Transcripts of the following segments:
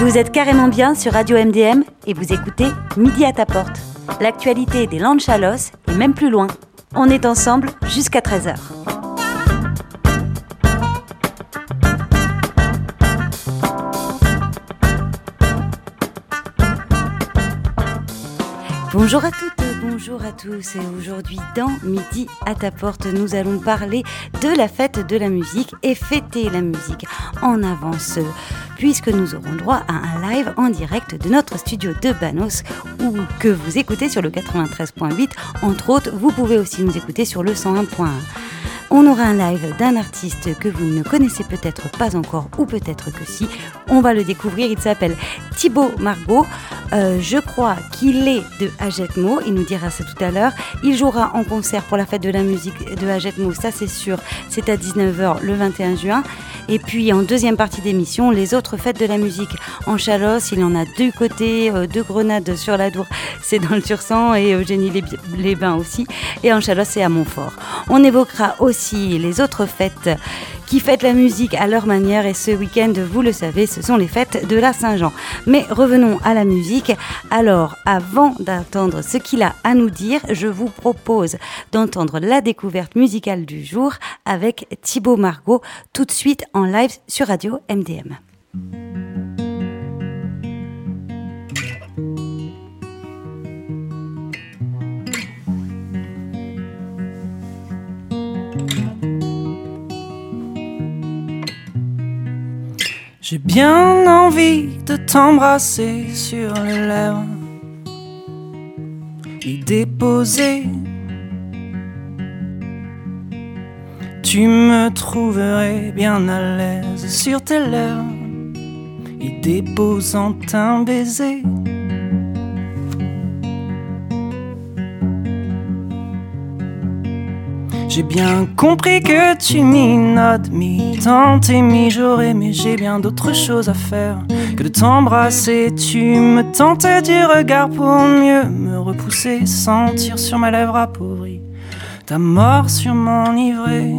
Vous êtes carrément bien sur Radio MDM et vous écoutez Midi à ta porte. L'actualité des Landes Chalosse et même plus loin. On est ensemble jusqu'à 13h. Bonjour à toutes, bonjour à tous. Et aujourd'hui, dans Midi à ta porte, nous allons parler de la fête de la musique et fêter la musique en avance, puisque nous aurons droit à un live en direct de notre studio de Banos, ou que vous écoutez sur le 93.8. Entre autres, vous pouvez aussi nous écouter sur le 101.1. On aura un live d'un artiste que vous ne connaissez peut-être pas encore, ou peut-être que si. On va le découvrir, il s'appelle Thibaut Margaux. Je crois qu'il est de Hagetmo, il nous dira ça tout à l'heure. Il jouera en concert pour la fête de la musique de Hagetmo, ça c'est sûr, c'est à 19h le 21 juin. Et puis en deuxième partie d'émission, les autres fêtes de la musique en Chalosse. Il y en a du côté de Grenade sur l'Adour, c'est dans le Tursan, et Eugénie-les-Bains aussi. Et en Chalosse, c'est à Montfort. On évoquera aussi les autres fêtes qui fêtent la musique à leur manière, et ce week-end, vous le savez, ce sont les fêtes de la Saint-Jean. Mais revenons à la musique. Alors, avant d'entendre ce qu'il a à nous dire, je vous propose d'entendre la découverte musicale du jour avec Thibaut Margaux, tout de suite en live sur Radio MDM. J'ai bien envie de t'embrasser sur les lèvres, y déposer. Tu me trouverais bien à l'aise sur tes lèvres, y déposant un baiser. J'ai bien compris que tu minaudes, mi-temps et mi-jour, mais j'ai bien d'autres choses à faire que de t'embrasser. Tu me tentais du regard pour mieux me repousser, sentir sur ma lèvre appauvrie ta mort sur m'enivrer.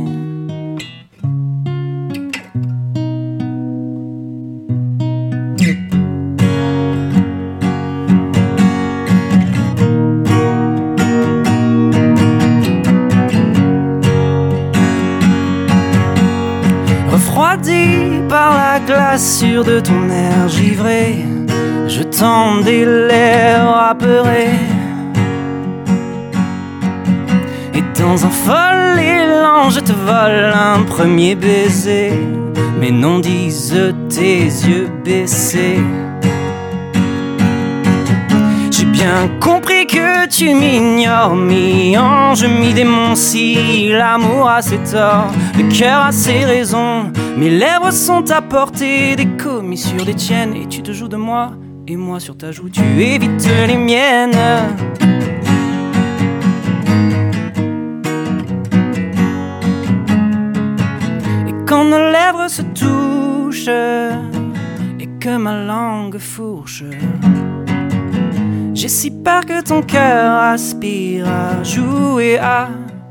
Refroidi par la glaçure de ton air givré, je tendais l'air apeuré. Et dans un fol élan, je te vole un premier baiser. Mais non, disent tes yeux baissés. J'ai bien compris que tu m'ignores, mi-ange, mi-démon. Si l'amour a ses torts, le cœur a ses raisons. Mes lèvres sont à portée des commissures des tiennes, et tu te joues de moi, et moi sur ta joue tu évites les miennes. Et quand nos lèvres se touchent, et que ma langue fourche, j'ai si peur que ton cœur aspire à jouer à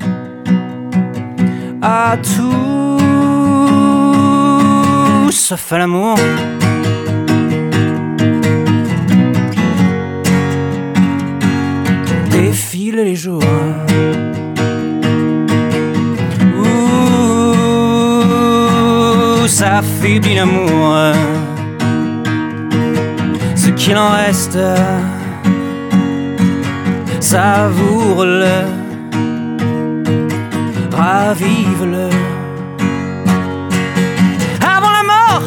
tout sauf à l'amour. Défilent les jours, ça affaiblit l'amour. Ce qu'il en reste, savoure-le, ravive-le. Avant la mort,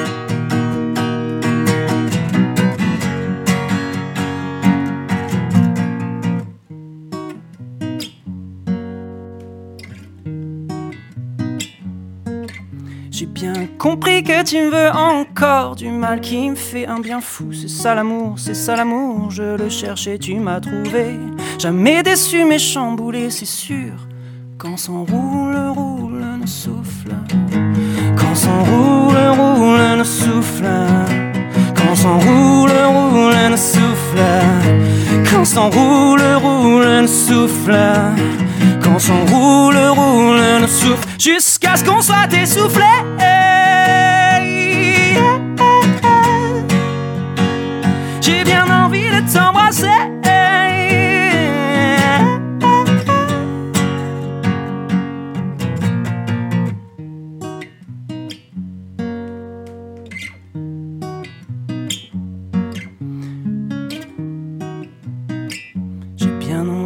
j'ai bien compris que tu me veux encore du mal qui me fait un bien fou. C'est ça l'amour, je le cherchais, tu m'as trouvé. Jamais déçu mais chamboulé, c'est sûr. Quand s'enroule, roule, nos souffle. Quand s'enroule, roule, nos souffle. Quand s'enroule, roule, nos souffle. Quand s'enroule, roule, nos souffle. Quand s'enroule, roule, nos souffle. Jusqu'à ce qu'on soit essoufflé.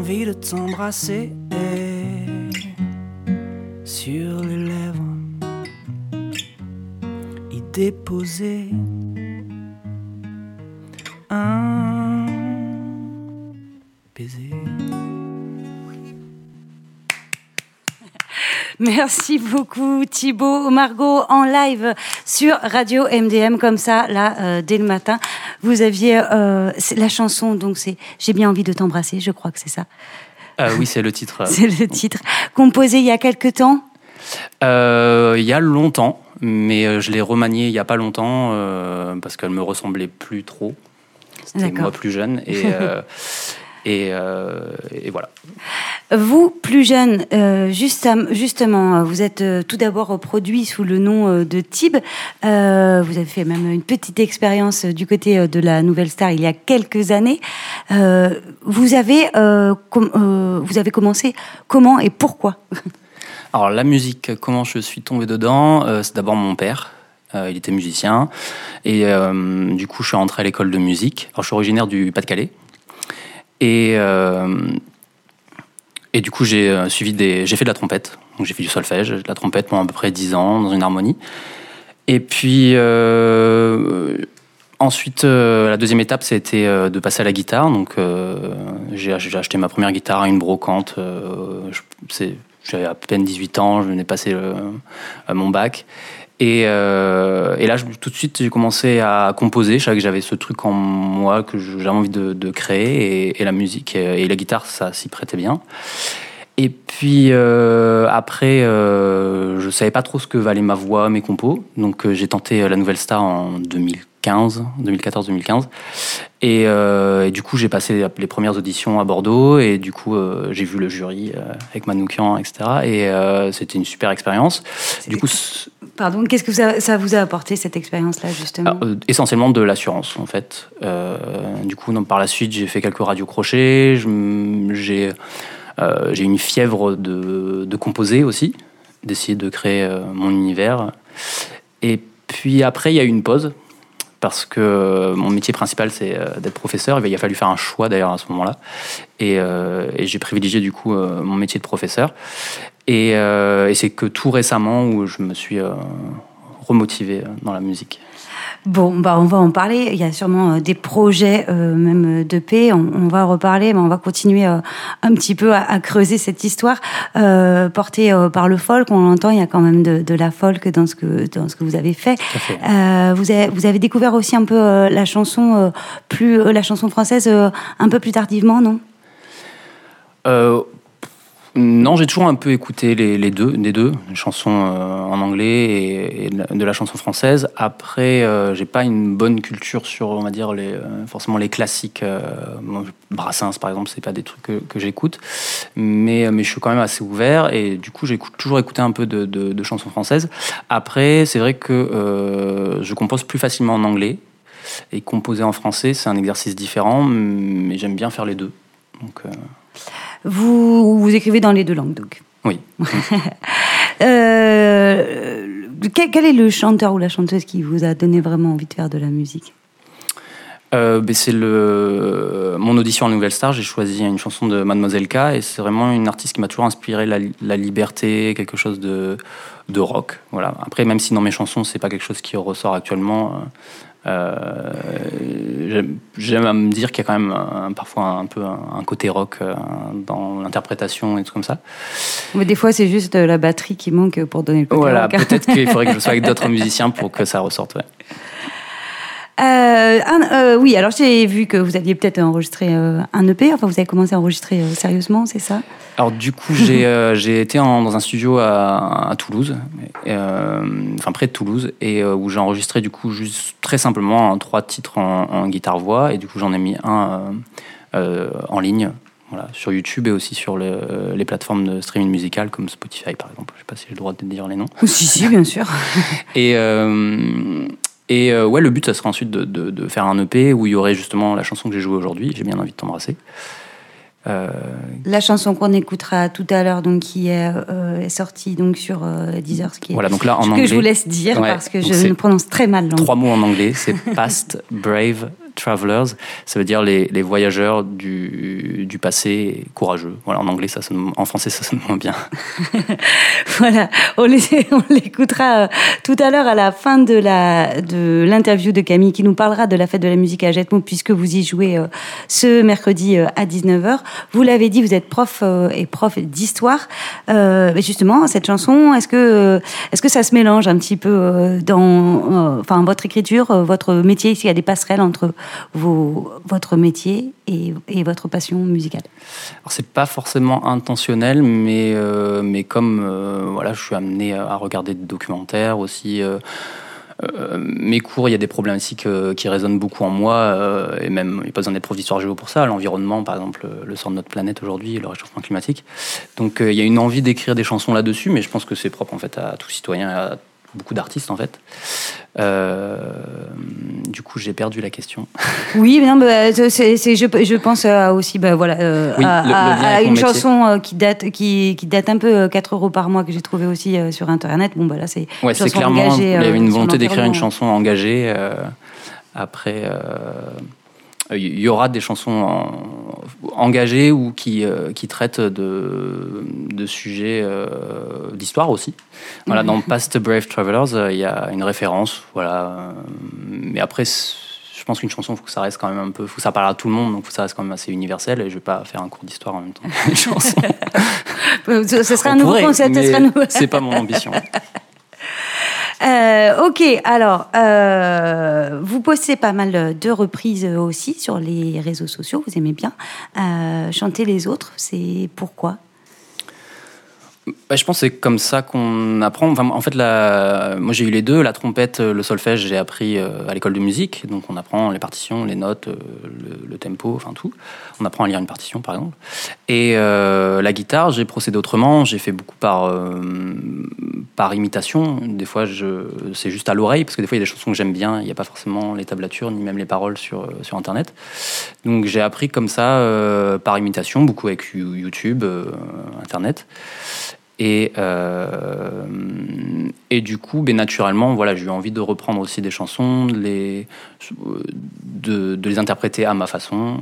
envie de t'embrasser sur les lèvres, y déposer un baiser. Merci beaucoup Thibaut, Margot en live sur Radio MDM comme ça là dès le matin. Vous aviez la chanson donc c'est J'ai bien envie de t'embrasser, je crois que c'est ça. Oui, c'est le titre. C'est le titre. Composé il y a quelque temps. Il y a longtemps, mais je l'ai remanié il y a pas longtemps parce qu'elle me ressemblait plus trop. C'était moi plus jeune et voilà. Vous, plus jeune, justement, vous êtes tout d'abord produit sous le nom de Tib. Vous avez fait même une petite expérience du côté de la Nouvelle Star il y a quelques années. Vous avez commencé comment et pourquoi ? Alors la musique, comment je suis tombé dedans ? C'est d'abord mon père. Il était musicien et du coup je suis rentré à l'école de musique. Alors je suis originaire du Pas-de-Calais et du coup j'ai fait de la trompette. Donc j'ai fait du solfège, de la trompette pendant à peu près 10 ans dans une harmonie. Et puis ensuite la deuxième étape c'était de passer à la guitare. Donc j'ai acheté ma première guitare à une brocante. J'avais à peine 18 ans, je venais de passer mon bac. Et là, tout de suite, j'ai commencé à composer. Je savais que j'avais ce truc en moi que j'avais envie de créer. Et la musique et la guitare, ça s'y prêtait bien. Et puis après, je savais pas trop ce que valait ma voix, mes compos. Donc j'ai tenté la Nouvelle Star en 2014-2015. Et du coup, j'ai passé les premières auditions à Bordeaux. Et du coup, j'ai vu le jury avec Manoukian, etc. Et c'était une super expérience. Du coup, pardon, qu'est-ce que ça vous a apporté, cette expérience-là, justement ? Essentiellement de l'assurance, en fait. Du coup, par la suite, j'ai fait quelques radios crochets. J'ai une fièvre de composer aussi, d'essayer de créer mon univers. Et puis après, il y a eu une pause, parce que mon métier principal, c'est d'être professeur. Il a fallu faire un choix, d'ailleurs, à ce moment-là. Et j'ai privilégié, du coup, mon métier de professeur. Et c'est que tout récemment où je me suis remotivé dans la musique. Bon, on va en parler. Il y a sûrement des projets, même d'EP. On va en reparler, mais on va continuer un petit peu à creuser cette histoire portée par le folk. On l'entend, il y a quand même de la folk dans ce que vous avez fait. Vous avez découvert aussi un peu la chanson française un peu plus tardivement, non ? Non, j'ai toujours un peu écouté les deux chansons en anglais et de la chanson française. Après, j'ai pas une bonne culture sur, on va dire, forcément les classiques. Brassens, par exemple, c'est pas des trucs que j'écoute, mais je suis quand même assez ouvert et du coup, j'ai toujours écouté un peu de chansons françaises. Après, c'est vrai que je compose plus facilement en anglais et composer en français, c'est un exercice différent, mais j'aime bien faire les deux. Donc Vous écrivez dans les deux langues, donc. Oui. Quel est le chanteur ou la chanteuse qui vous a donné vraiment envie de faire de la musique ? C'est mon audition à Nouvelle Star. J'ai choisi une chanson de Mademoiselle K et c'est vraiment une artiste qui m'a toujours inspiré la liberté, quelque chose de rock. Voilà. Après, même si dans mes chansons c'est pas quelque chose qui ressort actuellement, j'aime à me dire qu'il y a quand même parfois un peu un côté rock dans l'interprétation et tout comme ça. Mais des fois, c'est juste la batterie qui manque pour donner le côté rock. Voilà, peut-être qu'il faudrait que je sois avec d'autres musiciens pour que ça ressorte. Ouais. Oui, alors j'ai vu que vous aviez peut-être enregistré un EP. Enfin, vous avez commencé à enregistrer sérieusement, c'est ça ? Alors du coup, j'ai été dans un studio à Toulouse, près de Toulouse, et où j'ai enregistré du coup juste très simplement 3 titres en guitare-voix, et du coup j'en ai mis un en ligne, voilà, sur YouTube et aussi sur les plateformes de streaming musical comme Spotify par exemple. Je sais pas si j'ai le droit de dire les noms. Si, bien sûr. Et ouais, le but, ça serait ensuite de faire un EP où il y aurait justement la chanson que j'ai jouée aujourd'hui, J'ai bien envie de t'embrasser. La chanson qu'on écoutera tout à l'heure, donc qui est sortie donc sur Deezer, ce qui est, voilà, donc là, en que anglais, je vous laisse dire, ouais, parce que je ne prononce très mal l'anglais. 3 mots en anglais, c'est Past, Brave, Travelers, ça veut dire les voyageurs du passé courageux. Voilà, en anglais, en français, ça sonne moins bien. Voilà, on l'écoutera tout à l'heure à la fin de l'interview de Camille qui nous parlera de la fête de la musique à Jetmo, puisque vous y jouez ce mercredi à 19h. Vous l'avez dit, vous êtes prof d'histoire. Mais justement, cette chanson, est-ce que ça se mélange un petit peu dans votre écriture, votre métier? Est-ce qu'il y a des passerelles entre votre métier et votre passion musicale? Alors, c'est pas forcément intentionnel, mais comme je suis amené à regarder des documentaires aussi. Mes cours, il y a des problématiques qui résonnent beaucoup en moi, et même, il n'y a pas besoin d'être prof d'histoire géo pour ça. L'environnement, par exemple, le sort de notre planète aujourd'hui, le réchauffement climatique. Donc, il y a une envie d'écrire des chansons là-dessus, mais je pense que c'est propre en fait à tout citoyen, à beaucoup d'artistes en fait. Du coup, j'ai perdu la question. Oui, non, je pense aussi, à une chanson qui date un peu, 4 € par mois, que j'ai trouvé aussi sur Internet. Bon, là, c'est clairement, engagée, il y avait une volonté d'écrire une chanson engagée. Après, il y aura des chansons engagées ou qui traitent de sujets d'histoire aussi. Voilà, dans Past Brave Travelers, il y a une référence. Voilà, mais après, je pense qu'une chanson, il faut que ça reste quand même un peu, faut que ça parle à tout le monde, donc il faut que ça reste quand même assez universel. Et je vais pas faire un cours d'histoire en même temps. Une chanson. Ce serait un nouveau concept. C'est pas mon ambition. Ok, alors, vous postez pas mal de reprises aussi sur les réseaux sociaux, vous aimez bien chanter les autres, c'est pourquoi? Je pense que c'est comme ça qu'on apprend. Enfin, en fait, moi j'ai eu les deux, la trompette, le solfège, j'ai appris à l'école de musique, donc on apprend les partitions, les notes, le tempo, enfin tout. On apprend à lire une partition, par exemple. Et la guitare, j'ai procédé autrement, j'ai fait beaucoup par imitation. Des fois, c'est juste à l'oreille, parce que des fois, il y a des chansons que j'aime bien, il n'y a pas forcément les tablatures, ni même les paroles sur Internet. Donc j'ai appris comme ça, par imitation, beaucoup avec YouTube, Internet. Et du coup, naturellement, j'ai eu envie de reprendre aussi des chansons, de les interpréter à ma façon.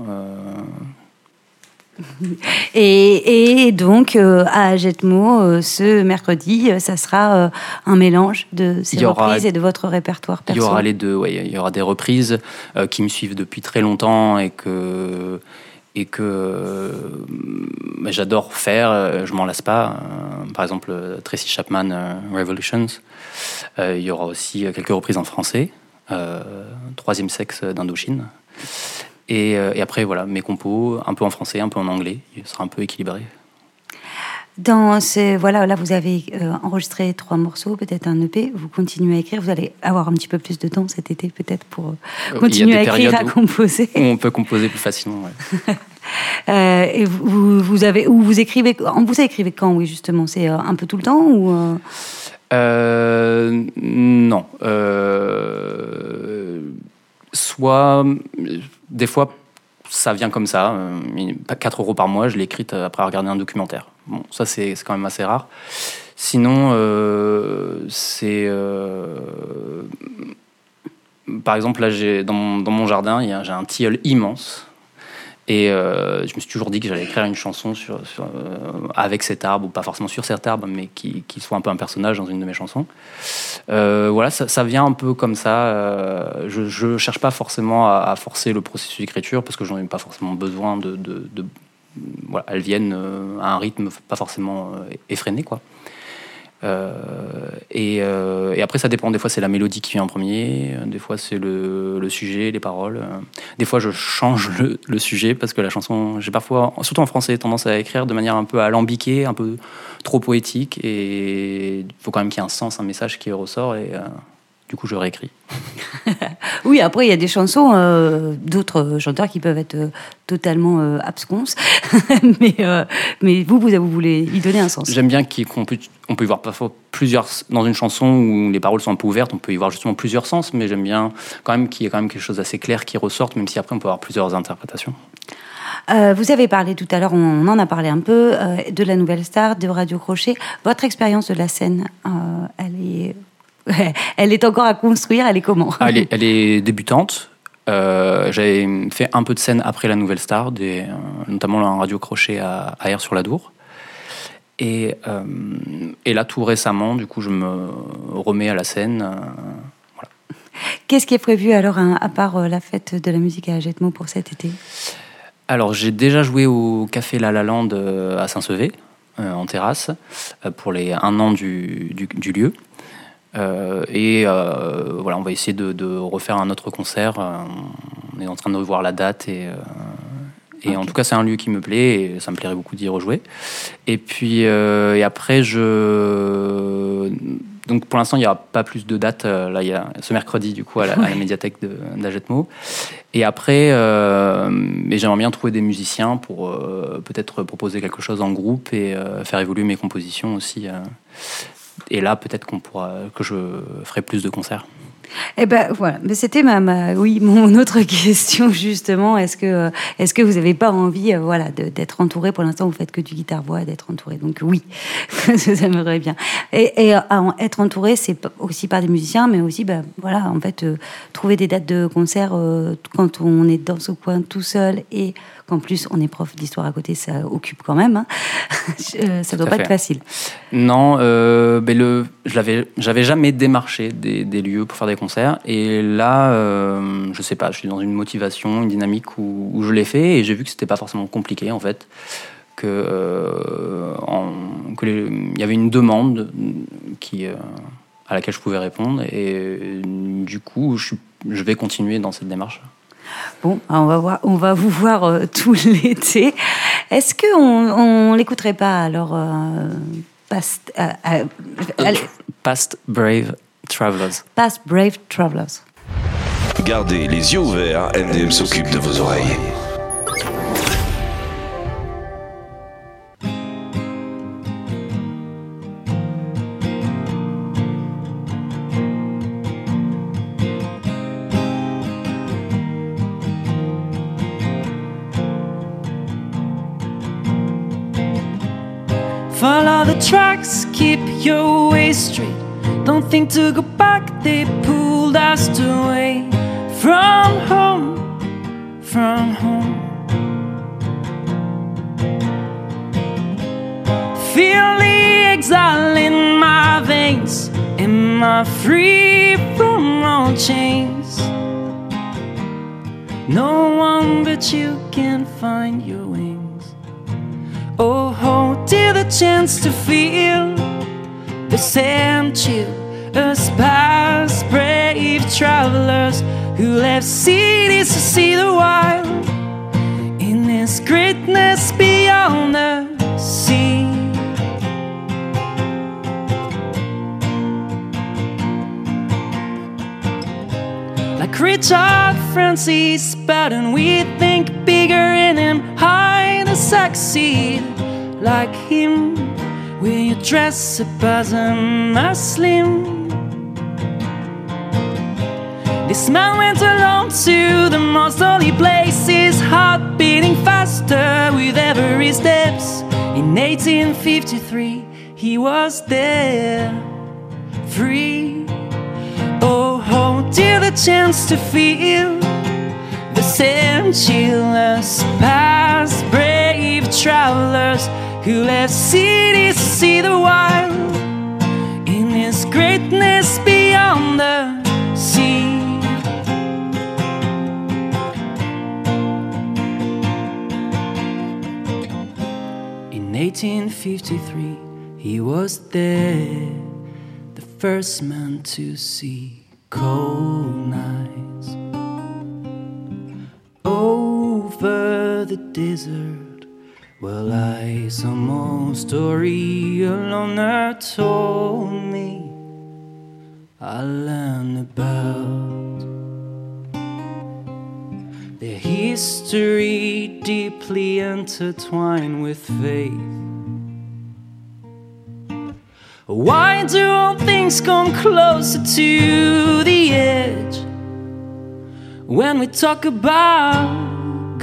Et donc, à Jetmo, ce mercredi, ça sera un mélange de ces reprises et de votre répertoire perso. Il y aura les deux, il y aura des reprises qui me suivent depuis très longtemps et que j'adore faire, je m'en lasse pas. Par exemple, Tracy Chapman, Revolutions. Il y aura aussi quelques reprises en français, Troisième sexe d'Indochine. Et après, mes compos, un peu en français, un peu en anglais. Il sera un peu équilibré. Là, vous avez enregistré 3 morceaux, peut-être un EP. Vous continuez à écrire. Vous allez avoir un petit peu plus de temps cet été, peut-être, pour continuer à écrire, à composer. On peut composer plus facilement. Ouais. Et vous écrivez quand, oui, justement, c'est un peu tout le temps ou Non. Soit des fois. Ça vient comme ça, 4 € par mois, je l'ai écrite après regarder un documentaire. Bon, ça c'est quand même assez rare. Sinon, par exemple, là, dans mon jardin, j'ai un tilleul immense. Et je me suis toujours dit que j'allais écrire une chanson avec cet arbre, ou pas forcément sur cet arbre, mais qui soit un peu un personnage dans une de mes chansons. Ça vient un peu comme ça. Je cherche pas forcément à forcer le processus d'écriture, parce que j'en ai pas forcément besoin elles viennent à un rythme pas forcément effréné, quoi. Et après ça dépend, des fois c'est la mélodie qui vient en premier, des fois c'est le sujet, les paroles, des fois je change le sujet parce que la chanson, j'ai parfois, surtout en français, tendance à écrire de manière un peu alambiquée, un peu trop poétique, et il faut quand même qu'il y ait un sens, un message qui ressort, et du coup je réécris. Oui, après il y a des chansons d'autres chanteurs qui peuvent être totalement absconses, mais vous voulez y donner un sens. J'aime bien qu'on peut y voir parfois plusieurs, dans une chanson où les paroles sont un peu ouvertes, on peut y voir justement plusieurs sens, mais j'aime bien quand même qu'il y ait quand même quelque chose d'assez clair qui ressorte, même si après on peut avoir plusieurs interprétations. Vous avez parlé tout à l'heure, on en a parlé un peu, de la Nouvelle Star, de Radio Crochet. Votre expérience de la scène, elle est encore à construire, elle est comment ? Elle est débutante. J'avais fait un peu de scène après la Nouvelle Star, notamment un radio crochet à Aire-sur-la-Dour. Et là, tout récemment, du coup, je me remets à la scène. Voilà. Qu'est-ce qui est prévu alors, à part la fête de la musique à Jetmo pour cet été ? Alors, j'ai déjà joué au Café La La Land à Saint-Sevé, en terrasse, pour les 1 an du lieu. Voilà, on va essayer de refaire un autre concert. On est en train de revoir la date et okay. En tout cas, c'est un lieu qui me plaît et ça me plairait beaucoup d'y rejouer. Et puis, après, donc pour l'instant, il n'y aura pas plus de dates. Là, il y a ce mercredi, du coup, à la médiathèque d'Agetmo. Et après, j'aimerais bien trouver des musiciens pour peut-être proposer quelque chose en groupe et faire évoluer mes compositions aussi. Et là, peut-être que je ferai plus de concerts. Eh ben voilà, mais c'était mon autre question justement. Est-ce que vous n'avez pas envie, d'être entouré? Pour l'instant, vous faites que du guitare-voix, d'être entouré. Donc oui, ça m'aimerait bien. Et être entouré, c'est aussi par des musiciens, mais aussi, trouver des dates de concert quand on est dans ce coin tout seul et qu'en plus on est prof d'histoire à côté, ça occupe quand même. Hein. Ça doit pas être facile. Non, j'avais jamais démarché des lieux pour faire des concerts, et là, je sais pas, je suis dans une motivation, une dynamique où je l'ai fait, et j'ai vu que c'était pas forcément compliqué en fait, il y avait une demande à laquelle je pouvais répondre, et du coup, je vais continuer dans cette démarche. Bon, on va vous voir tout l'été. Est-ce qu'on l'écouterait pas alors Past Brave Travelers. Past Brave Travelers. Gardez les yeux ouverts, MDM s'occupe de vos oreilles. Follow the tracks, keep your way straight. Don't think to go back, they pulled us away from home, from home. Feel the exile in my veins. Am I free from all chains? No one but you can find your wings. Oh, hold dear the chance to feel the same chill as past brave travelers who left cities to see the wild in this greatness beyond the sea. Like Richard Francis Patton, we think bigger and aim high to succeed. Like him, will you dress up as a Muslim? This man went alone to the most holy places, heart beating faster with every steps. In 1853, he was there, free. Oh, hold dear the chance to feel the same chill as past brave travelers who left cities to see the wild in this greatness beyond the sea. In 1853, he was there, the first man to see cold nights over the desert. Well, some old story a loner told me I learned about their history deeply intertwined with faith. Why do all things come closer to the edge when we talk about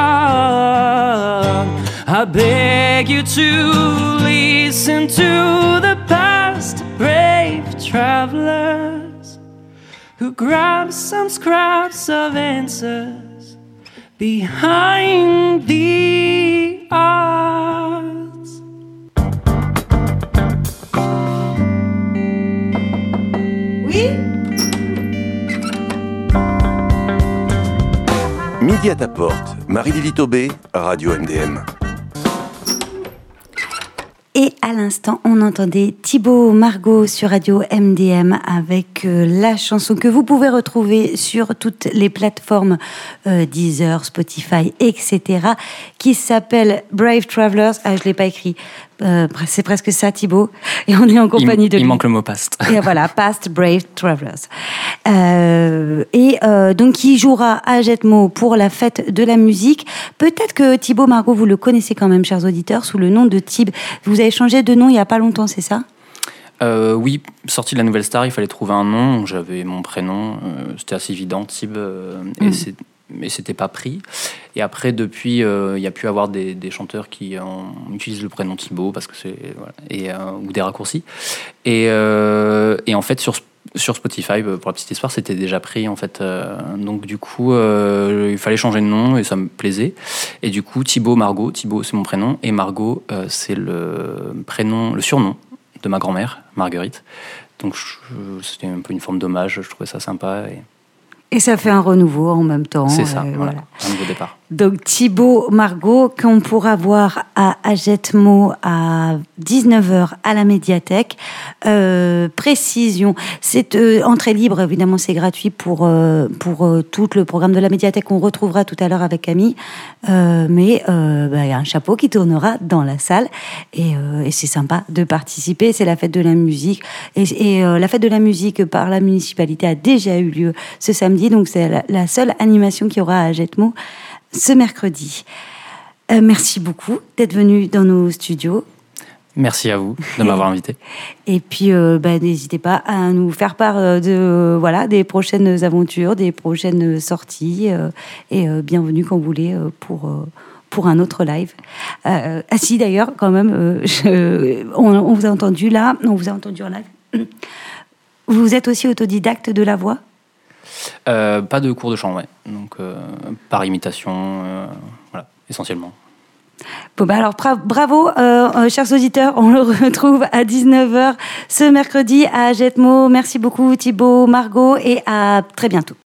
God? I beg you to listen to the past brave travelers who grabs some scraps of answers behind the odds. Oui. Midi à ta porte, Marie-Lily Taubé, Radio MDM. Et à l'instant, on entendait Thibaut Margaux sur Radio MDM avec la chanson que vous pouvez retrouver sur toutes les plateformes Deezer, Spotify, etc. qui s'appelle Brave Travelers. Ah, je l'ai pas écrit. C'est presque ça, Thibaut. Et on est en compagnie de lui. Il manque le mot past. Et voilà, Past Brave Travelers. Donc, il jouera à Jetmo pour la fête de la musique. Peut-être que Thibaut Margaux, vous le connaissez quand même, chers auditeurs, sous le nom de Thib. Vous avez changé de nom il y a pas longtemps, c'est ça ? Oui, sorti de la Nouvelle Star, il fallait trouver un nom. J'avais mon prénom, c'était assez évident, Thib, mais c'était pas pris. Et après, depuis, il y a pu avoir des chanteurs qui utilisent le prénom Thibaut parce que c'est voilà, ou des raccourcis. Et en fait, sur Spotify, pour la petite histoire, c'était déjà pris en fait. Donc du coup, il fallait changer de nom et ça me plaisait. Et du coup, Thibaut Margaux, Thibaut c'est mon prénom et Margaux c'est le surnom de ma grand-mère, Marguerite. Donc c'était un peu une forme d'hommage. Je trouvais ça sympa. Et ça fait un renouveau en même temps. C'est ça, voilà. Un nouveau départ. Donc Thibaut Margaux, qu'on pourra voir à Jetmo à 19h à la médiathèque. Précision, c'est entrée libre, évidemment c'est gratuit pour tout le programme de la médiathèque qu'on retrouvera tout à l'heure avec Camille. Mais il y a un chapeau qui tournera dans la salle et c'est sympa de participer. C'est la fête de la musique et la fête de la musique par la municipalité a déjà eu lieu ce samedi. Donc c'est la seule animation qu'il y aura à Jetmo ce mercredi. Merci beaucoup d'être venu dans nos studios. Merci à vous de m'avoir invité. Et puis, n'hésitez pas à nous faire part des prochaines aventures, des prochaines sorties. Et bienvenue quand vous voulez pour un autre live. Si d'ailleurs, quand même, on vous a entendu là, on vous a entendu en live. Vous êtes aussi autodidacte de la voix ? Pas de cours de chant, ouais. Donc, par imitation, voilà, essentiellement. Bon, alors, bravo, chers auditeurs. On le retrouve à 19h ce mercredi à Jetmo. Merci beaucoup, Thibaut Margaux, et à très bientôt.